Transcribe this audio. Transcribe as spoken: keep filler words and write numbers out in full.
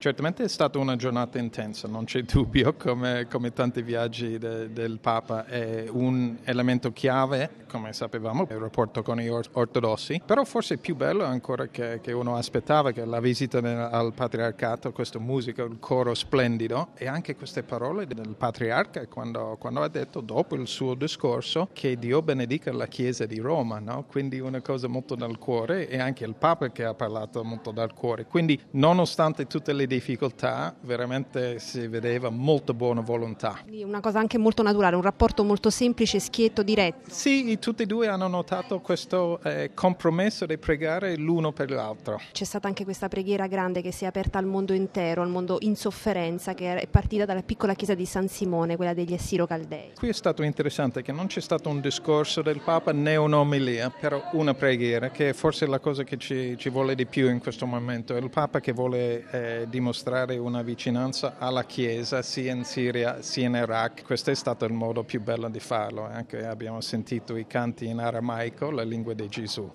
Certamente è stata una giornata intensa, non c'è dubbio, come, come tanti viaggi de, del Papa è un elemento chiave, come sapevamo, il rapporto con gli ortodossi, però forse più bello ancora che, che uno aspettava, che la visita al patriarcato, questa musica, il coro splendido e anche queste parole del patriarca quando, quando ha detto dopo il suo discorso che Dio benedica la Chiesa di Roma, no? Quindi una cosa molto dal cuore e anche il Papa che ha parlato molto dal cuore, quindi nonostante tutte le difficoltà veramente si vedeva molta buona volontà. Una cosa anche molto naturale, un rapporto molto semplice, schietto, diretto. Sì, tutti e due hanno notato questo eh, compromesso di pregare l'uno per l'altro. C'è stata anche questa preghiera grande che si è aperta al mondo intero, al mondo in sofferenza, che è partita dalla piccola chiesa di San Simone, quella degli Assiro-Caldei. Qui è stato interessante che non c'è stato un discorso del Papa né un'omelia, però una preghiera, che è forse la cosa che ci, ci vuole di più in questo momento. È il Papa che vuole eh, dimostrare una vicinanza alla Chiesa sia in Siria sia in Iraq. Questo è stato il modo più bello di farlo, anche abbiamo sentito i canti in aramaico, la lingua di Gesù.